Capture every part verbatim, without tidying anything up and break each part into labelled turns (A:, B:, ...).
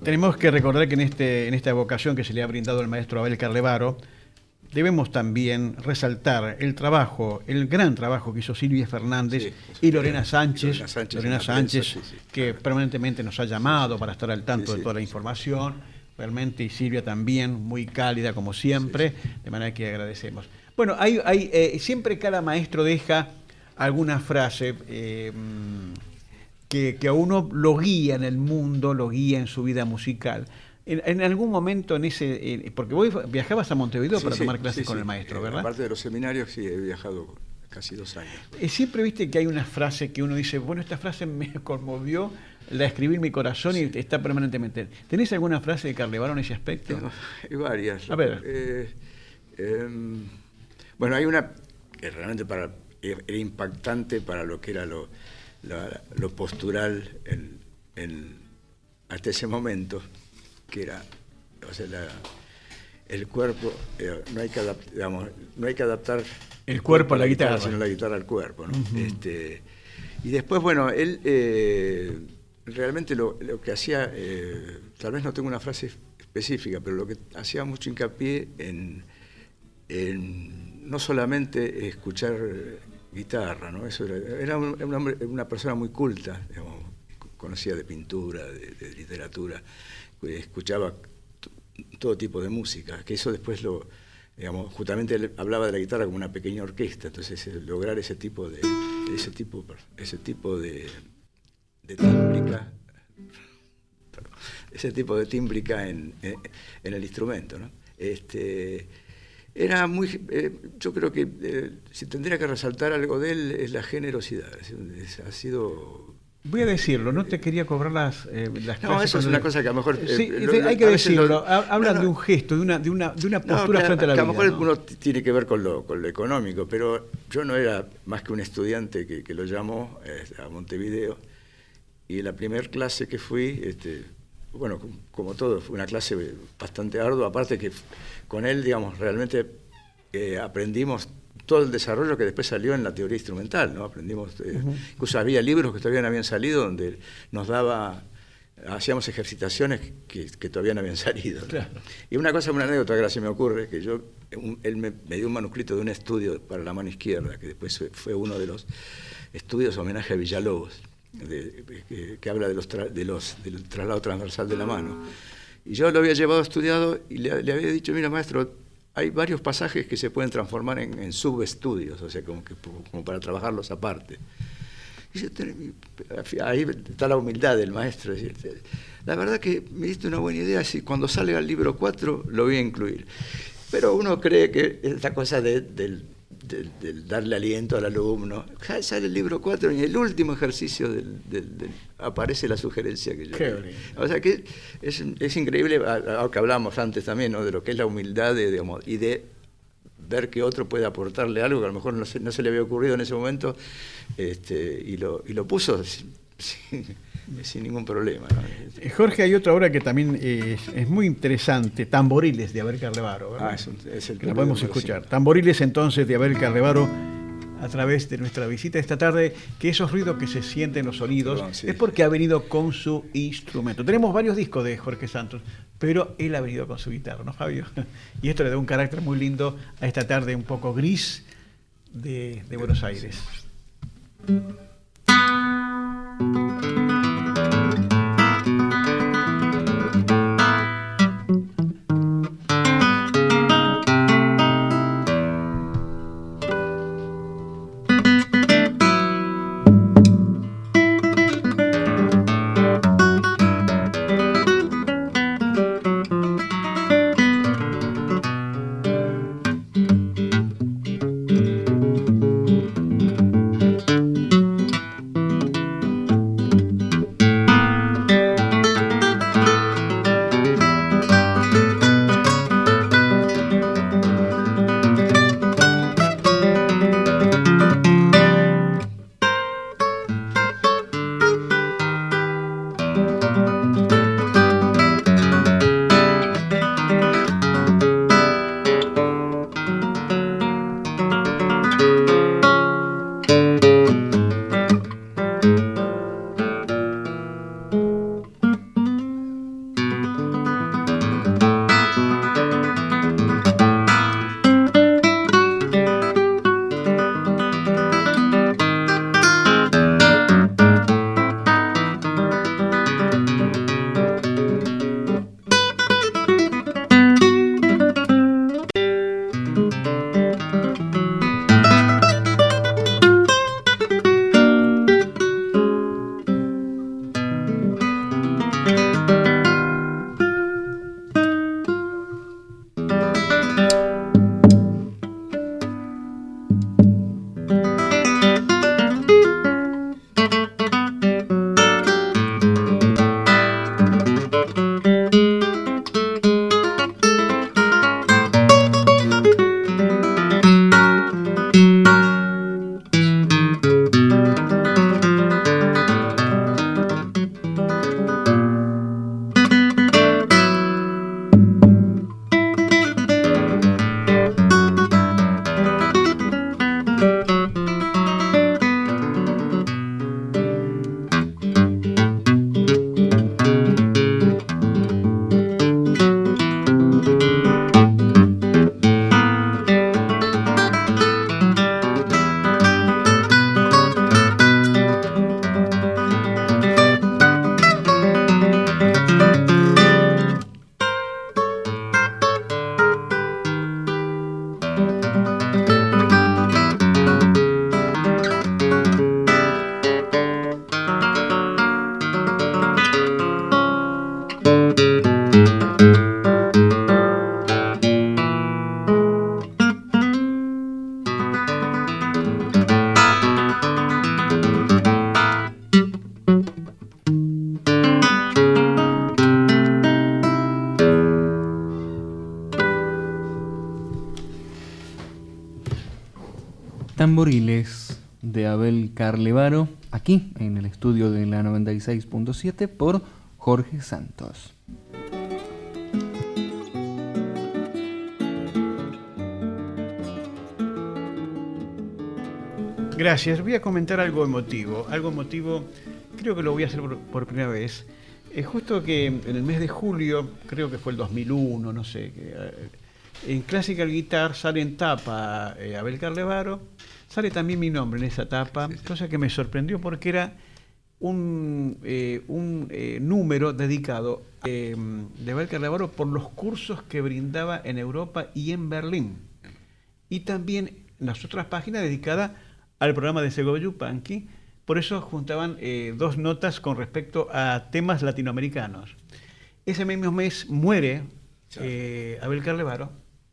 A: tenemos que recordar que en, este, en esta evocación que se le ha brindado al maestro Abel Carlevaro, debemos también resaltar el trabajo, el gran trabajo que hizo Silvia Fernández sí, y Lorena Sánchez, Lorena Sánchez, Lorena Sánchez prensa, sí, sí, que claro. permanentemente nos ha llamado para estar al tanto sí, sí, de toda la información. Realmente, y Silvia también, muy cálida como siempre, sí, sí. de manera que agradecemos. Bueno, hay, hay eh, siempre cada maestro deja alguna frase eh, que, que a uno lo guía en el mundo, lo guía en su vida musical. En, en algún momento en ese... Eh, porque vos viajabas a Montevideo sí, para sí, tomar clases sí, con sí. el maestro, ¿verdad?
B: Aparte de los seminarios, sí, he viajado casi dos años.
A: Eh, siempre viste que hay una frase que uno dice, bueno, esta frase me conmovió, la escribí en mi corazón sí. y está permanentemente. ¿Tenés alguna frase de Carlevaro en ese aspecto?
B: Tengo, hay varias.
A: A ver.
B: Eh, eh, bueno, hay una que realmente para, era impactante para lo que era lo, lo, lo postural en, en, hasta ese momento, que era, o sea, la, el cuerpo, eh, no hay que adaptar, digamos, no hay que adaptar
A: el cuerpo a la guitarra,
B: sino la guitarra al cuerpo, ¿no? Uh-huh. Este, y después, bueno, él eh, realmente lo, lo que hacía, eh, tal vez no tengo una frase específica, pero lo que hacía mucho hincapié en, en no solamente escuchar guitarra, ¿no? Eso era, era un, un hombre, una persona muy culta, digamos, conocía de pintura, de, de literatura, escuchaba todo tipo de música, que eso después lo, digamos, justamente él hablaba de la guitarra como una pequeña orquesta, entonces lograr ese tipo de, ese tipo, ese tipo de, de tímbrica, ese tipo de tímbrica en, en, en el instrumento, ¿no? Este, era muy, eh, yo creo que eh, si tendría que resaltar algo de él es la generosidad, es, es, ha sido...
A: Voy a decirlo, no te quería cobrar las, eh, las
B: no, eso es una cosa que a lo mejor... Eh,
A: sí,
B: lo,
A: hay que decirlo,
B: lo,
A: hablan
B: no, no,
A: de un gesto, de una, de una, de una postura
B: no, que,
A: frente a la
B: que
A: vida.
B: A lo mejor
A: ¿no?
B: uno tiene que ver con lo, con lo económico, pero yo no era más que un estudiante que, que lo llamó eh, a Montevideo, y la primera clase que fui, este, bueno, como todo, fue una clase bastante ardua, aparte que con él, digamos, realmente eh, aprendimos todo el desarrollo que después salió en la teoría instrumental, ¿no? Aprendimos, eh, uh-huh. incluso había libros que todavía no habían salido donde nos daba, hacíamos ejercitaciones que, que todavía no habían salido, ¿no?
A: Claro.
B: Y una cosa, una anécdota que se me ocurre, que yo, un, él me, me dio un manuscrito de un estudio para la mano izquierda, que después fue uno de los estudios homenaje a Villalobos, de, que, que habla de los, tra, de los del traslado transversal de la mano. Y yo lo había llevado estudiado y le, le había dicho, mira maestro, hay varios pasajes que se pueden transformar en, en subestudios, o sea, como, que, como para trabajarlos aparte. Y yo, ahí está la humildad del maestro. La verdad que me diste una buena idea, si cuando salga el libro cuatro lo voy a incluir. Pero uno cree que esta cosa de, del, del, del darle aliento al alumno, sale el libro cuatro y en el último ejercicio del, del, del, aparece la sugerencia que yo le... O sea que es, es increíble, a lo que hablábamos antes también, ¿no? De lo que es la humildad de, digamos, y de ver que otro puede aportarle algo que a lo mejor no se, no se le había ocurrido en ese momento, este, y, lo, y lo puso sin, sin, sin ningún problema, ¿no?
A: Jorge, hay otra obra que también es, es muy interesante, Tamboriles, de Abel Carlevaro, ¿verdad?
B: Ah, es, un, es el
A: que la podemos escuchar. Sí. Tamboriles, entonces, de Abel Carlevaro, a través de nuestra visita esta tarde, que esos ruidos que se sienten en los oídos Perdón, sí. es porque ha venido con su instrumento. Tenemos varios discos de Jorge Santos, pero él ha venido con su guitarra, ¿no, Fabio? Y esto le da un carácter muy lindo a esta tarde un poco gris de, de Buenos Aires. Sí.
C: Tamboriles de Abel Carlevaro, aquí en el estudio de la noventa y seis punto siete por Jorge Santos.
A: Gracias. Voy a comentar algo emotivo. Algo emotivo, creo que lo voy a hacer por, por primera vez. Es justo que en el mes de julio, creo que fue el dos mil uno, no sé, que, eh, en Classical Guitar sale en tapa eh, Abel Carlevaro, sale también mi nombre en esa tapa, sí, sí. Cosa que me sorprendió porque era un, eh, un eh, número dedicado eh, de Abel Carlevaro por los cursos que brindaba en Europa y en Berlín. Y también en las otras páginas dedicadas al programa de Segovia Yupanqui. Por eso juntaban eh, dos notas con respecto a temas latinoamericanos. Ese mismo mes muere eh, Abel Carlevaro.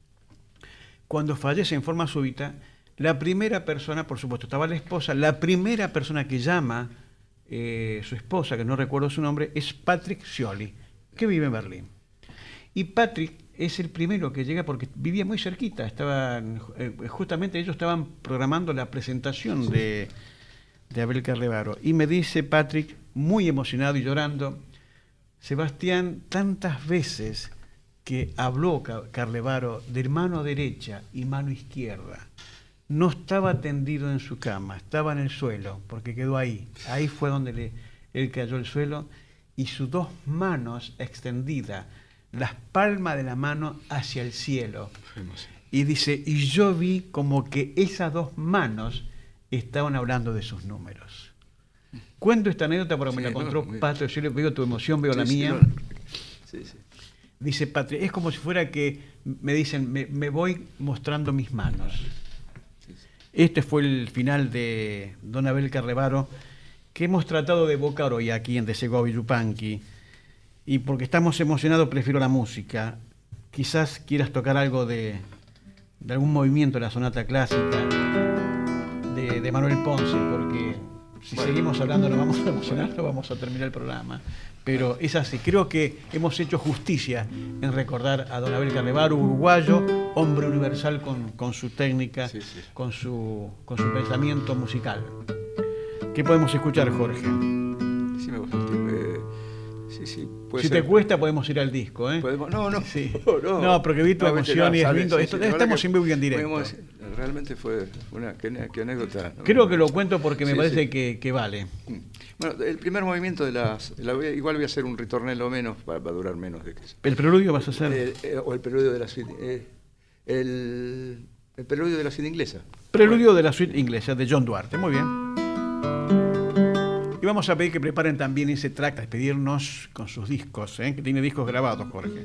A: Cuando fallece en forma súbita, la primera persona, por supuesto, estaba la esposa, la primera persona que llama eh, su esposa, que no recuerdo su nombre, es Patrick Scioli, que vive en Berlín. Y Patrick es el primero que llega porque vivía muy cerquita. Estaban, eh, justamente ellos estaban programando la presentación de, de Abel Carlevaro. Y me dice Patrick, muy emocionado y llorando, Sebastián, tantas veces que habló Carlevaro de mano derecha y mano izquierda, no estaba tendido en su cama, estaba en el suelo, porque quedó ahí. Ahí fue donde le, él cayó al suelo y sus dos manos extendidas, las palmas de la mano hacia el cielo. Y dice, y yo vi como que esas dos manos estaban hablando de sus números. Cuento esta anécdota porque sí, me la contó no, Patro, yo le veo tu emoción, veo sí, la sí, mía. No. Sí, sí. Dice Patri, es como si fuera que me dicen, me, me voy mostrando mis manos. Sí, sí. Este fue el final de Don Abel Carlevaro, que hemos tratado de evocar hoy aquí en De Segovia Yupanqui. Y porque estamos emocionados, prefiero la música. Quizás quieras tocar algo de, de algún movimiento de la sonata clásica de, de Manuel Ponce, porque si bueno, seguimos hablando nos vamos a emocionar, bueno. no vamos a terminar el programa. Pero es así, creo que hemos hecho justicia en recordar a Don Abel Carlevaro, uruguayo, hombre universal con, con su técnica, sí, sí. Con, su, con su pensamiento musical. ¿Qué podemos escuchar, Jorge?
B: Sí, me gusta. Eh, sí, sí,
A: si ser. Te cuesta, podemos ir al disco, ¿eh?
B: ¿Podemos? No, no,
A: sí.
B: no, no.
A: No, porque vi tu no, emoción no, y es lindo. Sí, Esto, sí, estamos en vivo y en directo.
B: Podemos, realmente fue una qué, qué anécdota. ¿No?
A: Creo que lo cuento porque me sí, parece sí. Que, que vale.
B: Bueno, el primer movimiento de las... La voy, igual voy a hacer un ritornello menos, para, para durar menos de que eso.
A: ¿El preludio vas a hacer?
B: Eh, eh, o el preludio de la suite... Eh, el, el preludio de la suite inglesa.
A: Preludio bueno. de la suite inglesa, de John Duarte. Muy bien. Y vamos a pedir que preparen también ese track, a despedirnos con sus discos, ¿eh? Que tiene discos grabados, Jorge.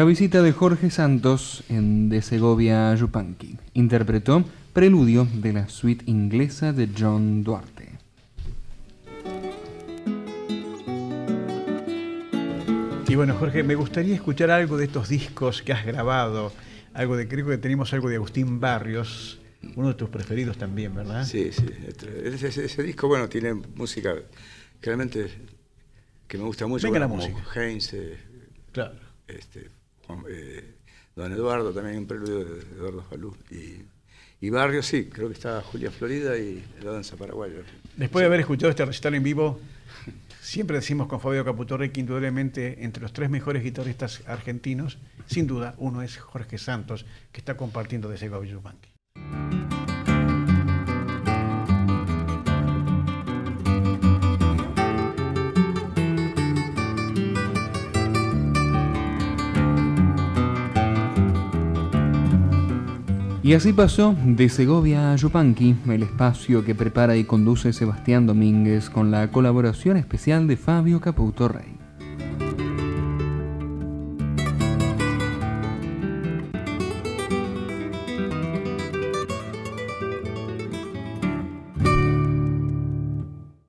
C: visita de Jorge Santos en De Segovia a Yupanqui. Interpretó Preludio de la suite inglesa de John Duarte.
A: Y bueno, Jorge, me gustaría escuchar algo de estos discos que has grabado. Algo de, creo que tenemos algo de Agustín Barrios, uno de tus preferidos también, ¿verdad?
B: Sí, sí. Ese, ese, ese disco, bueno, tiene música que realmente que me gusta mucho.
A: Venga,
B: bueno,
A: la música.
B: Heinz, eh,
A: claro.
B: Este, Juan, eh, Don Eduardo, también un preludio de Eduardo Falú. Y, y Barrios, sí, creo que está Julia Florida y la danza paraguaya.
A: Después de haber escuchado este recital en vivo, siempre decimos con Fabio Caputorre que indudablemente entre los tres mejores guitarristas argentinos, sin duda, uno es Jorge Santos, que está compartiendo De Segovia a Yupanqui.
C: Y así pasó De Segovia a Yupanqui, el espacio que prepara y conduce Sebastián Domínguez con la colaboración especial de Fabio Caputorre.